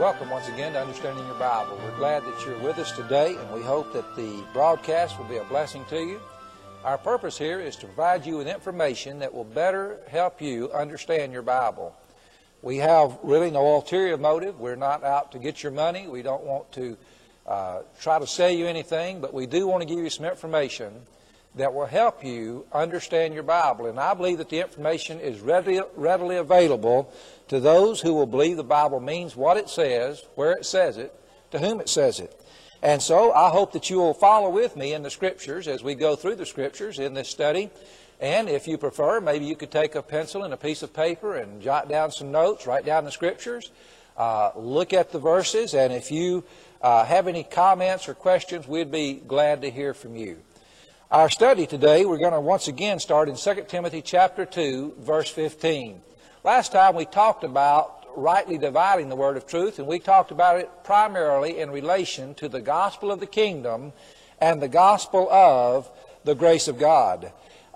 Welcome once again to Understanding Your Bible. We're glad that you're with us today, and we hope that the broadcast will be a blessing to you. Our purpose here is to provide you with information that will better help you understand your Bible. We have really no ulterior motive. We're not out to get your money. We don't want to try to sell you anything, but we do want to give you some information that will help you understand your Bible. And I believe that the information is readily available to those who will believe the Bible means what it says, where it says it, to whom it says it. And so I hope that you will follow with me in the Scriptures as we go through the Scriptures in this study. And if you prefer, maybe you could take a pencil and a piece of paper and jot down some notes, write down the Scriptures, look at the verses, and if you have any comments or questions, we'd be glad to hear from you. Our study today, we're going to once again start in 2 Timothy chapter 2, verse 15. Last time we talked about rightly dividing the word of truth, and we talked about it primarily in relation to the gospel of the kingdom and the gospel of the grace of God.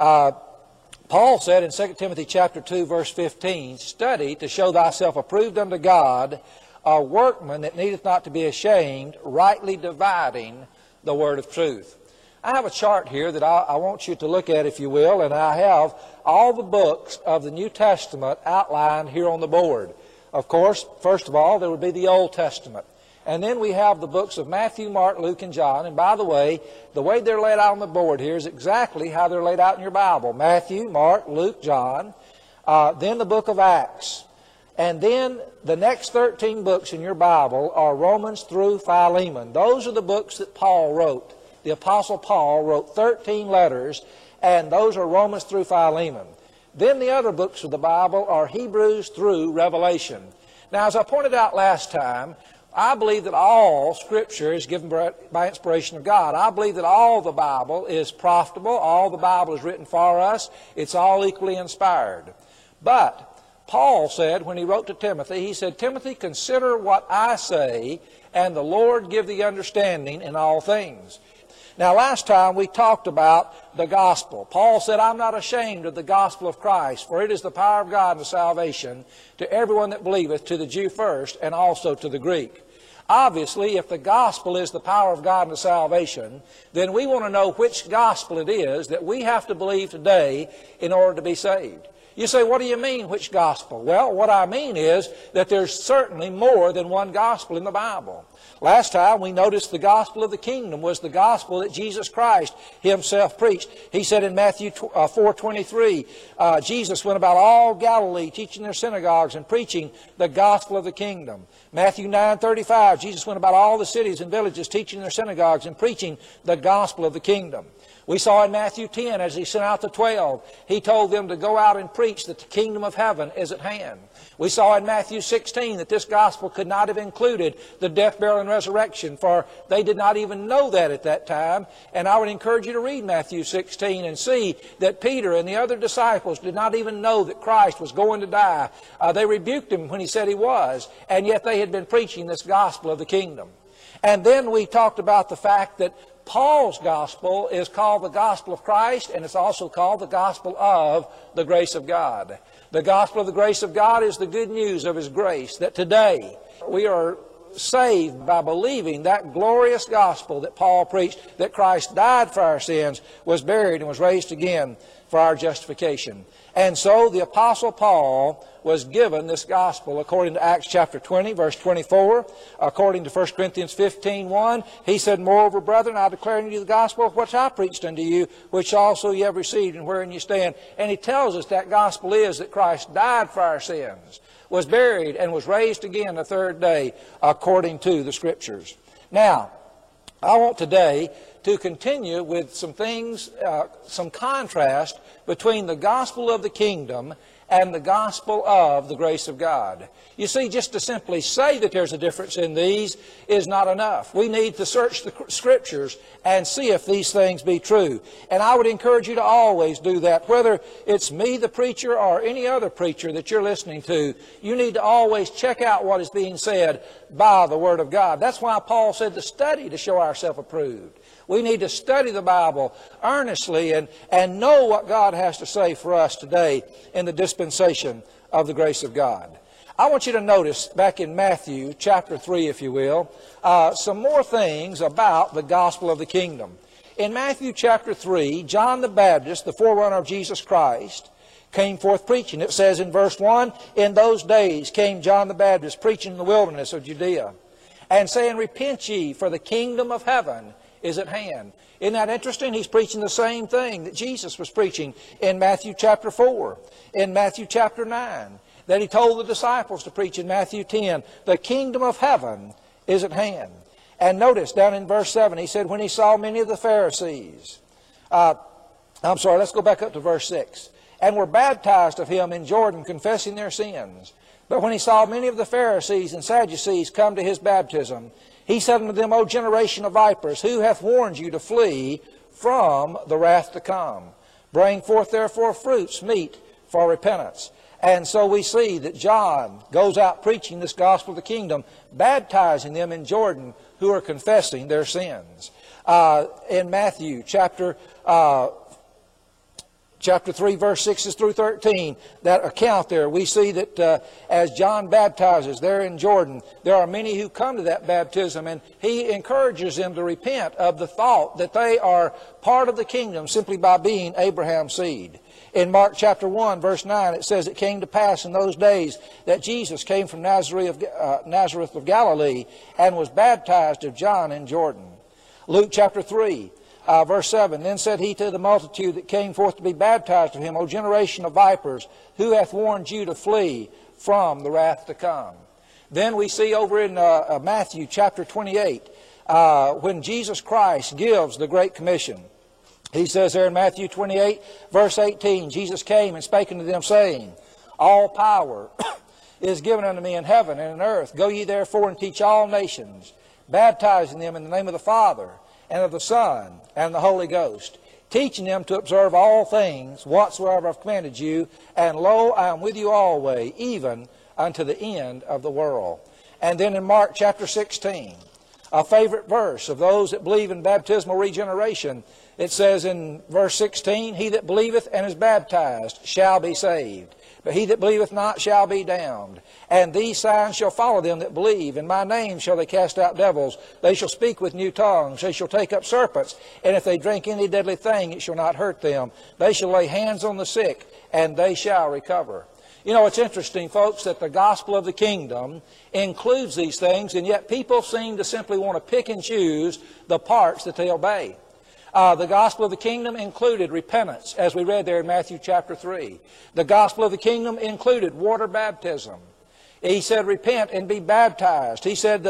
Paul said in 2 Timothy chapter 2, verse 15, "Study to show thyself approved unto God, a workman that needeth not to be ashamed, rightly dividing the word of truth." I have a chart here that I want you to look at, if you will, and I have all the books of the New Testament outlined here on the board. Of course, first of all, there would be the Old Testament. And then we have the books of Matthew, Mark, Luke, and John. And by the way they're laid out on the board here is exactly how they're laid out in your Bible. Matthew, Mark, Luke, John. Then the book of Acts. And then the next 13 books in your Bible are Romans through Philemon. Those are the books that Paul wrote. The Apostle Paul wrote 13 letters, and those are Romans through Philemon. Then the other books of the Bible are Hebrews through Revelation. Now, as I pointed out last time, I believe that all Scripture is given by inspiration of God. I believe that all the Bible is profitable. All the Bible is written for us. It's all equally inspired. But Paul said, when he wrote to Timothy, he said, "Timothy, consider what I say, and the Lord give thee understanding in all things." Now, last time we talked about the gospel. Paul said, "I'm not ashamed of the gospel of Christ, for it is the power of God unto salvation to everyone that believeth, to the Jew first, and also to the Greek." Obviously, if the gospel is the power of God unto salvation, then we want to know which gospel it is that we have to believe today in order to be saved. You say, "What do you mean, which gospel?" Well, what I mean is that there's certainly more than one gospel in the Bible. Last time we noticed the gospel of the kingdom was the gospel that Jesus Christ himself preached. He said in Matthew 4:23, Jesus went about all Galilee teaching their synagogues and preaching the gospel of the kingdom. Matthew 9:35, Jesus went about all the cities and villages teaching their synagogues and preaching the gospel of the kingdom. We saw in Matthew 10, as he sent out the 12, he told them to go out and preach that the kingdom of heaven is at hand. We saw in Matthew 16 that this gospel could not have included the death, burial, and resurrection, for they did not even know that at that time. And I would encourage you to read Matthew 16 and see that Peter and the other disciples did not even know that Christ was going to die. They rebuked him when he said he was, and yet they had been preaching this gospel of the kingdom. And then we talked about the fact that Paul's gospel is called the gospel of Christ, and it's also called the gospel of the grace of God. The gospel of the grace of God is the good news of His grace, that today we are saved by believing that glorious gospel that Paul preached, that Christ died for our sins, was buried, and was raised again for our justification. And so the Apostle Paul was given this gospel according to Acts chapter 20, verse 24. According to 1 Corinthians 15:1, he said, "Moreover, brethren, I declare unto you the gospel which I preached unto you, which also ye have received, and wherein ye stand." And he tells us that gospel is that Christ died for our sins, was buried, and was raised again the third day according to the Scriptures. Now, I want today to continue with some things, some contrast between the gospel of the kingdom and the gospel of the grace of God. You see, just to simply say that there's a difference in these is not enough. We need to search the Scriptures and see if these things be true. And I would encourage you to always do that. Whether it's me, the preacher, or any other preacher that you're listening to, you need to always check out what is being said by the Word of God. That's why Paul said to study to show ourselves approved. We need to study the Bible earnestly and know what God has to say for us today in the dispensation of the grace of God. I want you to notice back in Matthew chapter 3, if you will, some more things about the gospel of the kingdom. In Matthew chapter 3, John the Baptist, the forerunner of Jesus Christ, came forth preaching. It says in verse 1, "In those days came John the Baptist preaching in the wilderness of Judea, and saying, Repent ye, for the kingdom of heaven is at hand." Isn't that interesting? He's preaching the same thing that Jesus was preaching in Matthew chapter 4, in Matthew chapter 9, that He told the disciples to preach in Matthew 10. The kingdom of heaven is at hand. And notice down in verse 7, He said, when He saw many of the Pharisees, let's go back up to verse 6, "and were baptized of Him in Jordan, confessing their sins. But when He saw many of the Pharisees and Sadducees come to His baptism, He said unto them, O generation of vipers, who hath warned you to flee from the wrath to come? Bring forth therefore fruits meet for repentance." And so we see that John goes out preaching this gospel of the kingdom, baptizing them in Jordan who are confessing their sins. In Matthew chapter 3, verse 6 through 13, that account there, we see that as John baptizes there in Jordan, there are many who come to that baptism, and he encourages them to repent of the thought that they are part of the kingdom simply by being Abraham's seed. In Mark chapter 1, verse 9, it says, "It came to pass in those days that Jesus came from Nazareth of Galilee and was baptized of John in Jordan." Luke chapter 3, verse 7, "Then said He to the multitude that came forth to be baptized of Him, O generation of vipers, who hath warned you to flee from the wrath to come?" Then we see over in Matthew chapter 28, when Jesus Christ gives the Great Commission. He says there in Matthew 28, verse 18, "Jesus came and spake unto them, saying, All power is given unto me in heaven and in earth. Go ye therefore and teach all nations, baptizing them in the name of the Father, and of the Son, and of the Holy Ghost, teaching them to observe all things whatsoever I've commanded you. And lo, I am with you always, even unto the end of the world." And then in Mark chapter 16, a favorite verse of those that believe in baptismal regeneration, it says in verse 16, "He that believeth and is baptized shall be saved, but he that believeth not shall be damned. And these signs shall follow them that believe. In my name shall they cast out devils. They shall speak with new tongues. They shall take up serpents. And if they drink any deadly thing, it shall not hurt them. They shall lay hands on the sick, and they shall recover." You know, it's interesting, folks, that the gospel of the kingdom includes these things, and yet people seem to simply want to pick and choose the parts that they obey. The gospel of the kingdom included repentance, as we read there in Matthew chapter 3. The gospel of the kingdom included water baptism. He said, "Repent and be baptized." He said,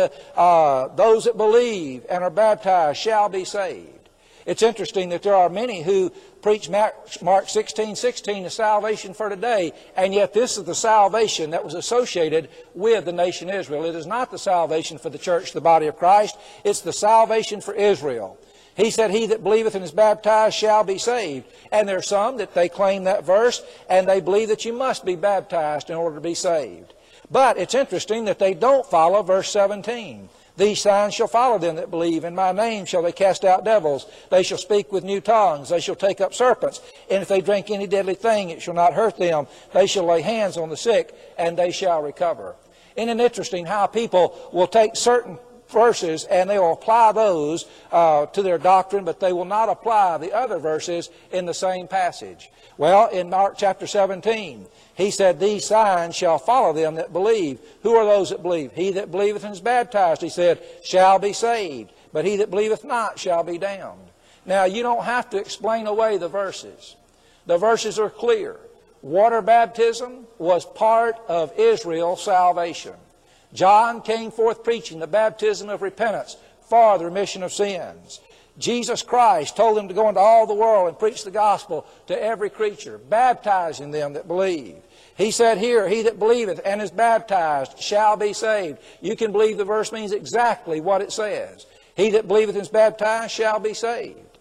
"Those that believe and are baptized shall be saved." It's interesting that there are many who preach Mark 16:16 as salvation for today, and yet this is the salvation that was associated with the nation Israel. It is not the salvation for the church, the body of Christ. It's the salvation for Israel. He said, "He that believeth and is baptized shall be saved." And there are some that they claim that verse, and they believe that you must be baptized in order to be saved. But it's interesting that they don't follow verse 17. "These signs shall follow them that believe. In my name shall they cast out devils. They shall speak with new tongues. They shall take up serpents. And if they drink any deadly thing, it shall not hurt them. They shall lay hands on the sick, and they shall recover." Isn't it interesting how people will take certain verses and they will apply those to their doctrine, but they will not apply the other verses in the same passage? Well, in Mark chapter 17, he said, "These signs shall follow them that believe." Who are those that believe? "He that believeth and is baptized," he said, "shall be saved, but he that believeth not shall be damned." Now, you don't have to explain away the verses. The verses are clear. Water baptism was part of Israel's salvation. John came forth preaching the baptism of repentance for the remission of sins. Jesus Christ told them to go into all the world and preach the gospel to every creature, baptizing them that believe. He said here, "He that believeth and is baptized shall be saved." You can believe the verse means exactly what it says. He that believeth and is baptized shall be saved.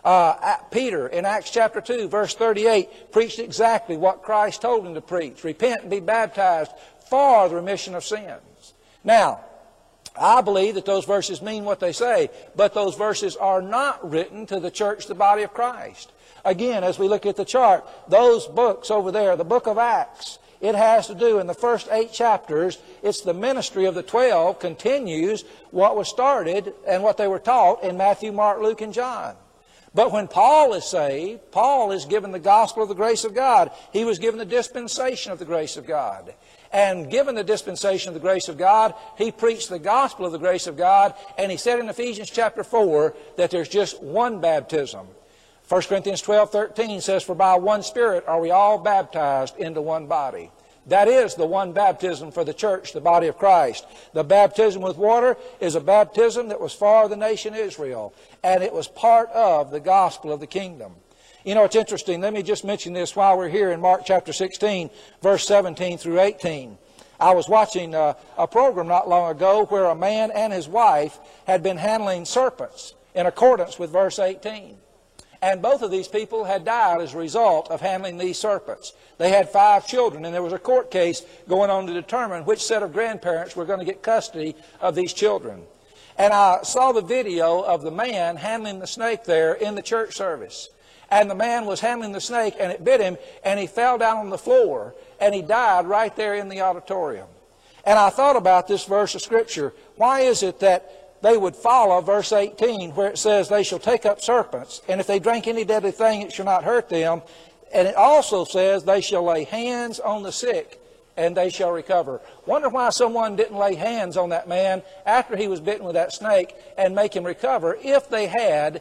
Peter in Acts chapter 2, verse 38, preached exactly what Christ told him to preach. Repent and be baptized for the remission of sins. Now, I believe that those verses mean what they say, but those verses are not written to the church, the body of Christ. Again, as we look at the chart, those books over there, the book of Acts It has to do, in the first 8 chapters, it's the ministry of the 12 continues what was started and what they were taught in Matthew, Mark, Luke, and John. But when Paul is saved, Paul is given the gospel of the grace of God. He was given the dispensation of the grace of God. And given the dispensation of the grace of God, he preached the gospel of the grace of God, and he said in Ephesians chapter 4 that there's just one baptism. 1 Corinthians 12:13 says, "For by one Spirit are we all baptized into one body." That is the one baptism for the church, the body of Christ. The baptism with water is a baptism that was for the nation Israel, and it was part of the gospel of the kingdom. You know, it's interesting. Let me just mention this while we're here in Mark chapter 16, verse 17 through 18. I was watching a program not long ago where a man and his wife had been handling serpents in accordance with verse 18. And both of these people had died as a result of handling these serpents. They had 5 children, and there was a court case going on to determine which set of grandparents were going to get custody of these children. And I saw the video of the man handling the snake there in the church service. And the man was handling the snake, and it bit him, and he fell down on the floor, and he died right there in the auditorium. And I thought about this verse of Scripture. Why is it that they would follow verse 18 where it says they shall take up serpents, and if they drink any deadly thing it shall not hurt them. And it also says they shall lay hands on the sick and they shall recover. Wonder why someone didn't lay hands on that man after he was bitten with that snake and make him recover if they had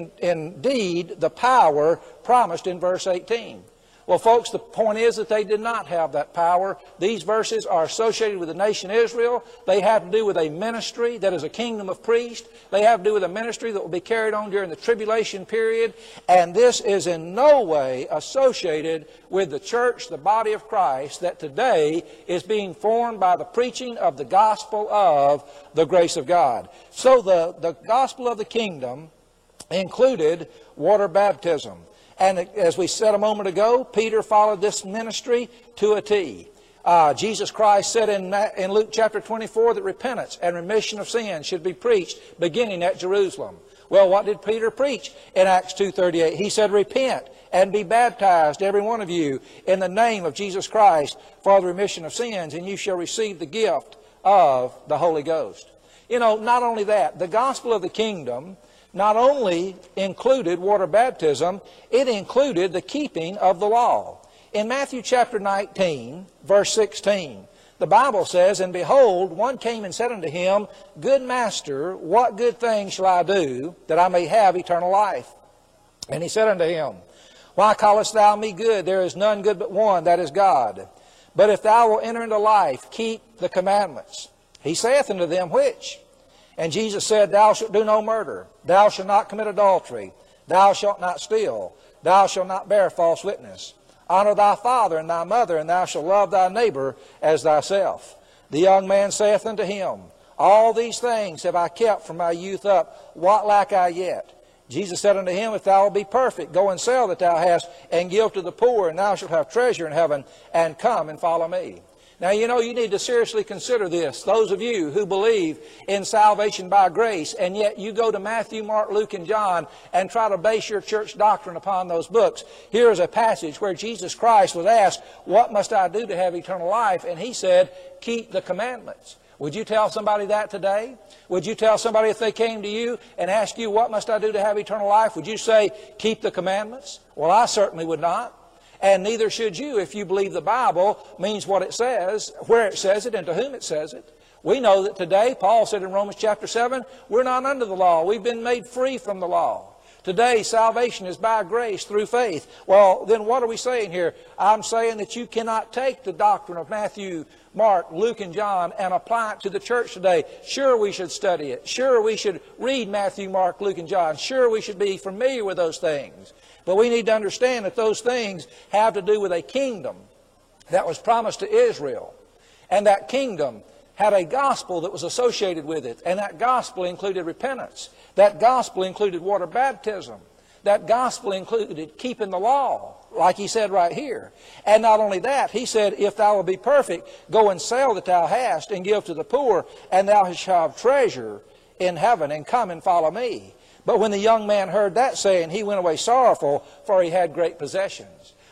indeed the power promised in verse 18. Well, folks, the point is that they did not have that power. These verses are associated with the nation Israel. They have to do with a ministry that is a kingdom of priests. They have to do with a ministry that will be carried on during the tribulation period. And this is in no way associated with the church, the body of Christ, that today is being formed by the preaching of the gospel of the grace of God. So the gospel of the kingdom included water baptism. And as we said a moment ago, Peter followed this ministry to a T. Jesus Christ said in Luke chapter 24 that repentance and remission of sins should be preached beginning at Jerusalem. Well, what did Peter preach in Acts 2:38? He said, "Repent and be baptized, every one of you, in the name of Jesus Christ for the remission of sins, and you shall receive the gift of the Holy Ghost." You know, not only that, the gospel of the kingdom not only included water baptism, it included the keeping of the law. In Matthew chapter 19, verse 16, the Bible says, "And behold, one came and said unto him, Good master, what good thing shall I do, that I may have eternal life? And he said unto him, Why callest thou me good? There is none good but one, that is God. But if thou wilt enter into life, keep the commandments. He saith unto them, Which? And Jesus said, Thou shalt do no murder. Thou shalt not commit adultery. Thou shalt not steal. Thou shalt not bear false witness. Honor thy father and thy mother, and thou shalt love thy neighbor as thyself. The young man saith unto him, All these things have I kept from my youth up. What lack I yet? Jesus said unto him, If thou wilt be perfect, go and sell that thou hast, and give to the poor, and thou shalt have treasure in heaven, and come and follow me. Now, you know, you need to seriously consider this. Those of you who believe in salvation by grace, and yet you go to Matthew, Mark, Luke, and John and try to base your church doctrine upon those books. Here is a passage where Jesus Christ was asked, What must I do to have eternal life? And he said, Keep the commandments. Would you tell somebody that today? Would you tell somebody if they came to you and asked you, What must I do to have eternal life? Would you say, Keep the commandments? Well, I certainly would not. And neither should you if you believe the Bible means what it says, where it says it, and to whom it says it. We know that today, Paul said in Romans chapter 7, we're not under the law. We've been made free from the law. Today, salvation is by grace through faith. Well, then what are we saying here? I'm saying that you cannot take the doctrine of Matthew, Mark, Luke, and John and apply it to the church today. Sure, we should study it. Sure, we should read Matthew, Mark, Luke, and John. Sure, we should be familiar with those things. But we need to understand that those things have to do with a kingdom that was promised to Israel. And that kingdom had a gospel that was associated with it. And that gospel included repentance. That gospel included water baptism. That gospel included keeping the law, like he said right here. And not only that, he said, If thou wilt be perfect, go and sell that thou hast, and give to the poor, and thou shalt have treasure in heaven, and come and follow me. But when the young man heard that saying, he went away sorrowful, for he had great possessions.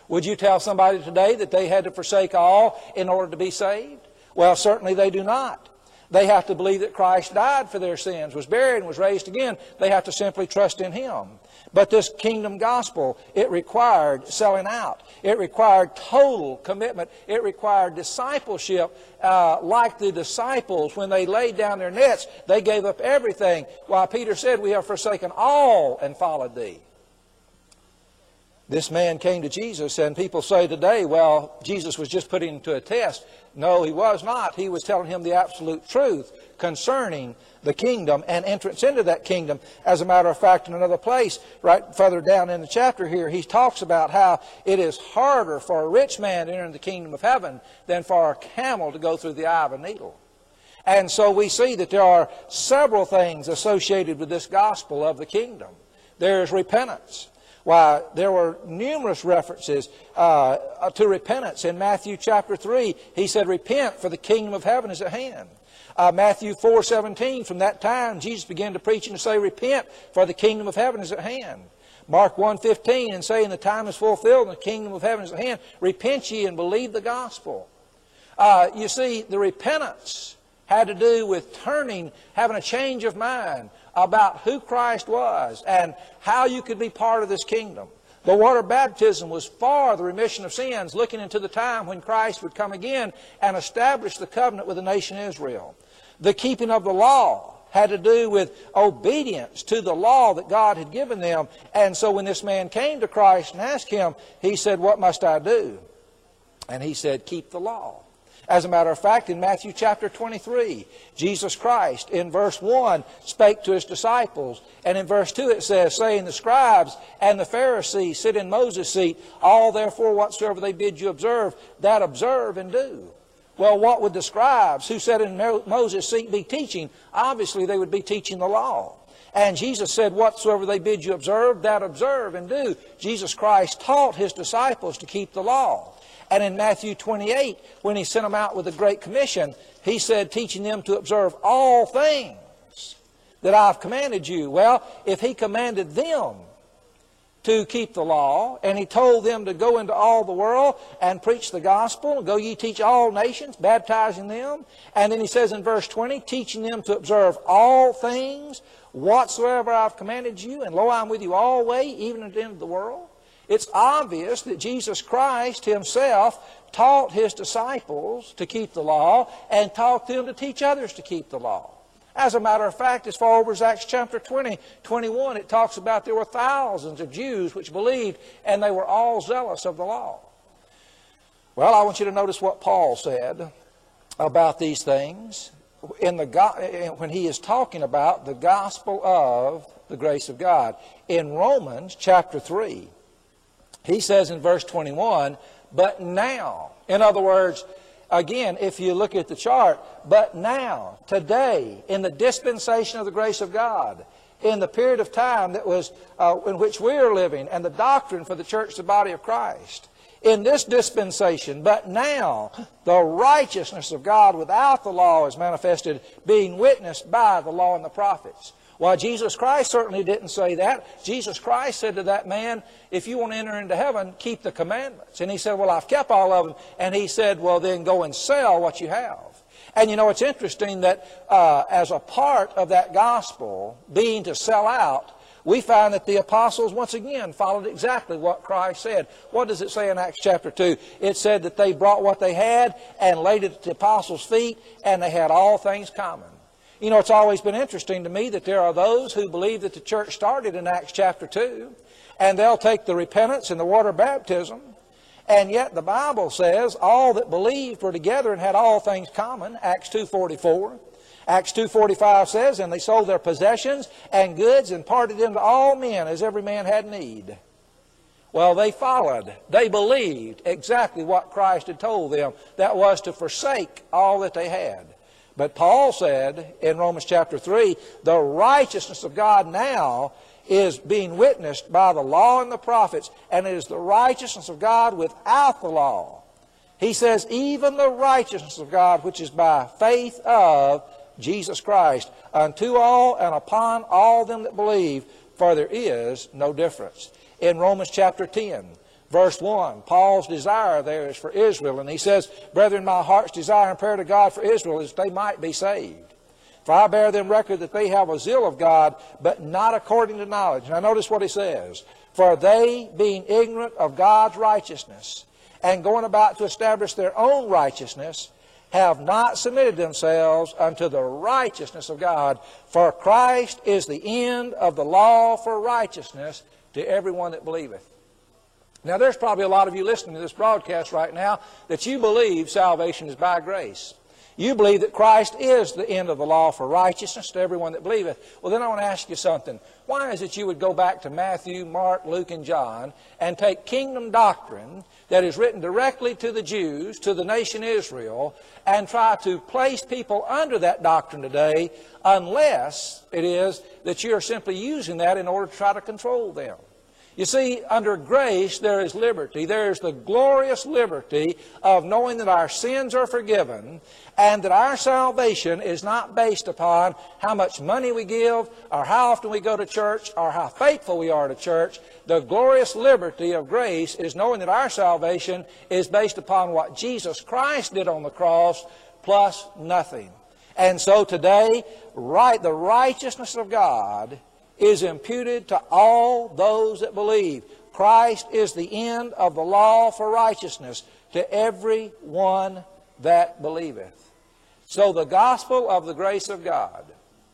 Would you tell somebody today that they had to forsake all in order to be saved? Well, certainly they do not. They have to believe that Christ died for their sins, was buried, and was raised again. They have to simply trust in Him. But this kingdom gospel, it required selling out. It required total commitment. It required discipleship. Like the disciples, when they laid down their nets, they gave up everything. While Peter said, we have forsaken all and followed Thee. This man came to Jesus, and people say today, well, Jesus was just putting him to a test. No, He was not. He was telling him the absolute truth concerning the kingdom and entrance into that kingdom. As a matter of fact, in another place, right further down in the chapter here, he talks about how it is harder for a rich man to enter into the kingdom of heaven than for a camel to go through the eye of a needle. And so we see that there are several things associated with this gospel of the kingdom. There is repentance. Why, there were numerous references to repentance. In Matthew chapter 3, He said, repent, for the kingdom of heaven is at hand. Matthew 4:17, from that time, Jesus began to preach and to say, repent, for the kingdom of heaven is at hand. Mark 1:15, and saying, the time is fulfilled and the kingdom of heaven is at hand. Repent ye and believe the gospel. You see, the repentance had to do with turning, having a change of mind about who Christ was and how you could be part of this kingdom. The water baptism was for the remission of sins, looking into the time when Christ would come again and establish the covenant with the nation Israel. The keeping of the law had to do with obedience to the law that God had given them. And so when this man came to Christ and asked Him, he said, what must I do? And He said, keep the law. As a matter of fact, in Matthew chapter 23, Jesus Christ, in verse 1, spake to His disciples. And in verse 2 it says, saying, the scribes and the Pharisees sit in Moses' seat. All therefore whatsoever they bid you observe, that observe and do. Well, what would the scribes who sat in Moses' seat be teaching? Obviously, they would be teaching the law. And Jesus said, whatsoever they bid you observe, that observe and do. Jesus Christ taught His disciples to keep the law. And in Matthew 28, when He sent them out with the Great Commission, He said, teaching them to observe all things that I've commanded you. Well, if He commanded them to keep the law, and He told them to go into all the world and preach the gospel, go ye teach all nations, baptizing them. And then He says in verse 20, teaching them to observe all things whatsoever I've commanded you, and lo, I'm with you always, even at the end of the world. It's obvious that Jesus Christ Himself taught His disciples to keep the law and taught them to teach others to keep the law. As a matter of fact, as far over as Acts chapter 20, 21, it talks about there were thousands of Jews which believed, and they were all zealous of the law. Well, I want you to notice what Paul said about these things when he is talking about the gospel of the grace of God. In Romans chapter 3, he says in verse 21, but now, in other words, again, if you look at the chart, but now, today, in the dispensation of the grace of God, in the period of time that was in which we are living, and the doctrine for the church, the body of Christ, in this dispensation, but now, the righteousness of God without the law is manifested, being witnessed by the law and the prophets. Well, Jesus Christ certainly didn't say that. Jesus Christ said to that man, if you want to enter into heaven, keep the commandments. And he said, well, I've kept all of them. And he said, well, then go and sell what you have. And you know, it's interesting that as a part of that gospel being to sell out, we find that the apostles once again followed exactly what Christ said. What does it say in Acts chapter 2? It said that they brought what they had and laid it at the apostles' feet, and they had all things common. You know, it's always been interesting to me that there are those who believe that the church started in Acts chapter 2, and they'll take the repentance and the water baptism, and yet the Bible says all that believed were together and had all things common, Acts 2:44. Acts 2:45 says, and they sold their possessions and goods and parted them to all men as every man had need. Well, they followed, they believed exactly what Christ had told them, that was to forsake all that they had. But Paul said in Romans chapter 3, the righteousness of God now is being witnessed by the law and the prophets, and it is the righteousness of God without the law. He says, even the righteousness of God which is by faith of Jesus Christ, unto all and upon all them that believe, for there is no difference. In Romans chapter 10, verse 1. Paul's desire there is for Israel. And he says, "Brethren, my heart's desire and prayer to God for Israel is that they might be saved. For I bear them record that they have a zeal of God, but not according to knowledge." Now notice what he says. "For they, being ignorant of God's righteousness, and going about to establish their own righteousness, have not submitted themselves unto the righteousness of God. For Christ is the end of the law for righteousness to everyone that believeth." Now there's probably a lot of you listening to this broadcast right now that you believe salvation is by grace. You believe that Christ is the end of the law for righteousness to everyone that believeth. Well, then I want to ask you something. Why is it you would go back to Matthew, Mark, Luke, and John and take kingdom doctrine that is written directly to the Jews, to the nation Israel, and try to place people under that doctrine today, unless it is that you are simply using that in order to try to control them? You see, under grace there is liberty. There is the glorious liberty of knowing that our sins are forgiven and that our salvation is not based upon how much money we give or how often we go to church or how faithful we are to church. The glorious liberty of grace is knowing that our salvation is based upon what Jesus Christ did on the cross plus nothing. And so today, the righteousness of God is imputed to all those that believe. Christ is the end of the law for righteousness to every one that believeth. So the gospel of the grace of God,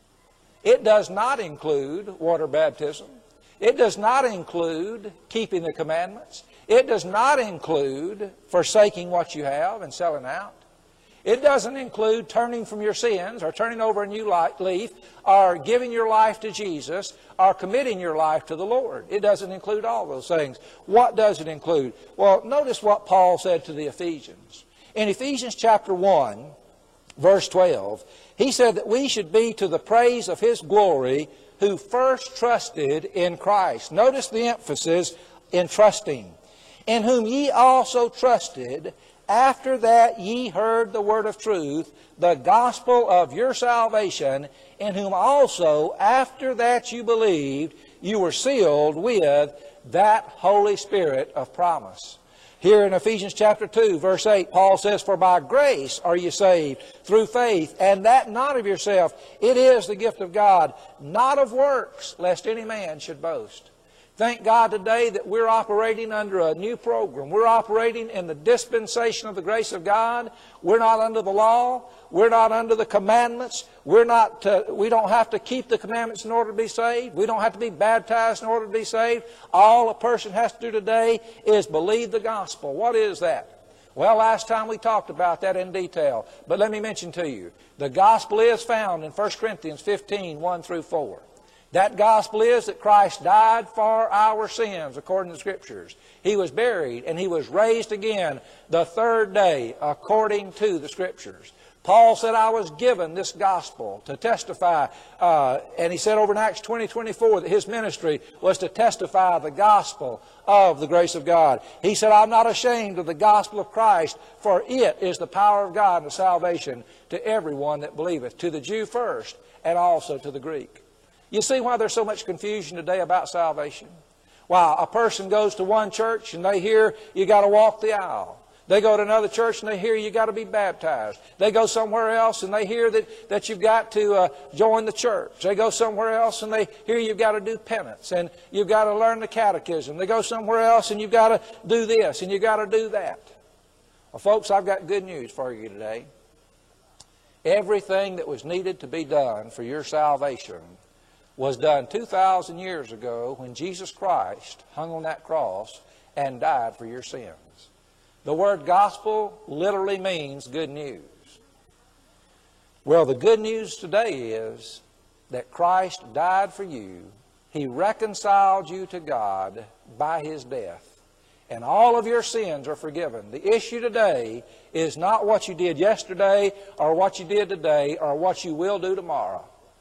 it does not include water baptism. It does not include keeping the commandments. It does not include forsaking what you have and selling out. It doesn't include turning from your sins or turning over a new leaf or giving your life to Jesus or committing your life to the Lord. It doesn't include all those things. What does it include? Well, notice what Paul said to the Ephesians. In Ephesians chapter 1, verse 12, he said that we should be to the praise of His glory who first trusted in Christ. Notice the emphasis in trusting. "In whom ye also trusted, after that ye heard the word of truth, the gospel of your salvation, in whom also after that you believed, you were sealed with that Holy Spirit of promise." Here in Ephesians chapter 2, verse 8, Paul says, "For by grace are you saved, through faith, and that not of yourself. It is the gift of God, not of works, lest any man should boast." Thank God today that we're operating under a new program. We're operating in the dispensation of the grace of God. We're not under the law. We're not under the commandments. We don't have to keep the commandments in order to be saved. We don't have to be baptized in order to be saved. All a person has to do today is believe the gospel. What is that? Well, last time we talked about that in detail. But let me mention to you, the gospel is found in 1 Corinthians 15, 1 through 4. That gospel is that Christ died for our sins according to the Scriptures. He was buried and He was raised again the third day according to the Scriptures. Paul said, "I was given this gospel to testify," and he said over in Acts 20:24 that his ministry was to testify the gospel of the grace of God. He said, "I'm not ashamed of the gospel of Christ, for it is the power of God and salvation to everyone that believeth, to the Jew first and also to the Greek." You see why there's so much confusion today about salvation? Why a person goes to one church and they hear you got to walk the aisle. They go to another church and they hear you got to be baptized. They go somewhere else and they hear that you've got to join the church. They go somewhere else and they hear you've got to do penance and you've got to learn the catechism. They go somewhere else and you've got to do this and you've got to do that. Well, folks, I've got good news for you today. Everything that was needed to be done for your salvation was done 2,000 years ago when Jesus Christ hung on that cross and died for your sins. The word gospel literally means good news. Well, the good news today is that Christ died for you. He reconciled you to God by His death. And all of your sins are forgiven. The issue today is not what you did yesterday or what you did today or what you will do tomorrow.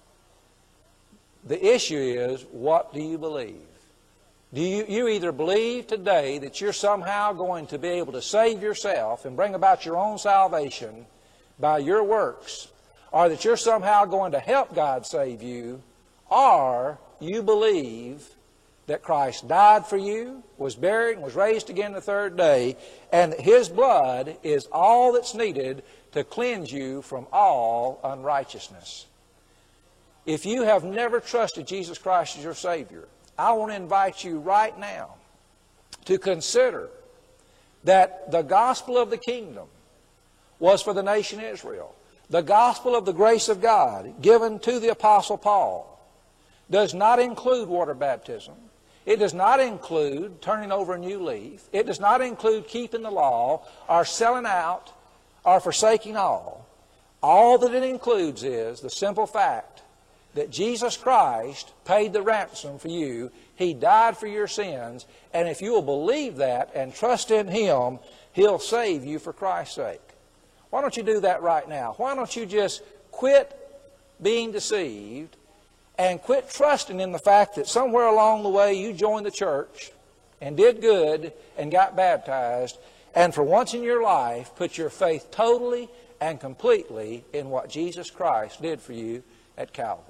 The issue is, what do you believe? Do you either believe today that you're somehow going to be able to save yourself and bring about your own salvation by your works, or that you're somehow going to help God save you, or you believe that Christ died for you, was buried, and was raised again the third day, and that His blood is all that's needed to cleanse you from all unrighteousness. If you have never trusted Jesus Christ as your Savior, I want to invite you right now to consider that the gospel of the kingdom was for the nation Israel. The gospel of the grace of God given to the Apostle Paul does not include water baptism. It does not include turning over a new leaf. It does not include keeping the law or selling out or forsaking all. All that it includes is the simple fact that Jesus Christ paid the ransom for you. He died for your sins. And if you will believe that and trust in Him, He'll save you for Christ's sake. Why don't you do that right now? Why don't you just quit being deceived and quit trusting in the fact that somewhere along the way you joined the church and did good and got baptized, and for once in your life put your faith totally and completely in what Jesus Christ did for you at Calvary.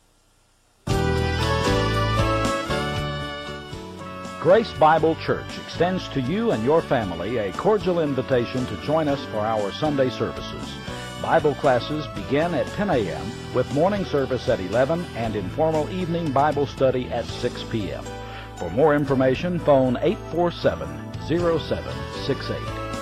Grace Bible Church extends to you and your family a cordial invitation to join us for our Sunday services. Bible classes begin at 10 a.m. with morning service at 11 and informal evening Bible study at 6 p.m. For more information, phone 847-0768.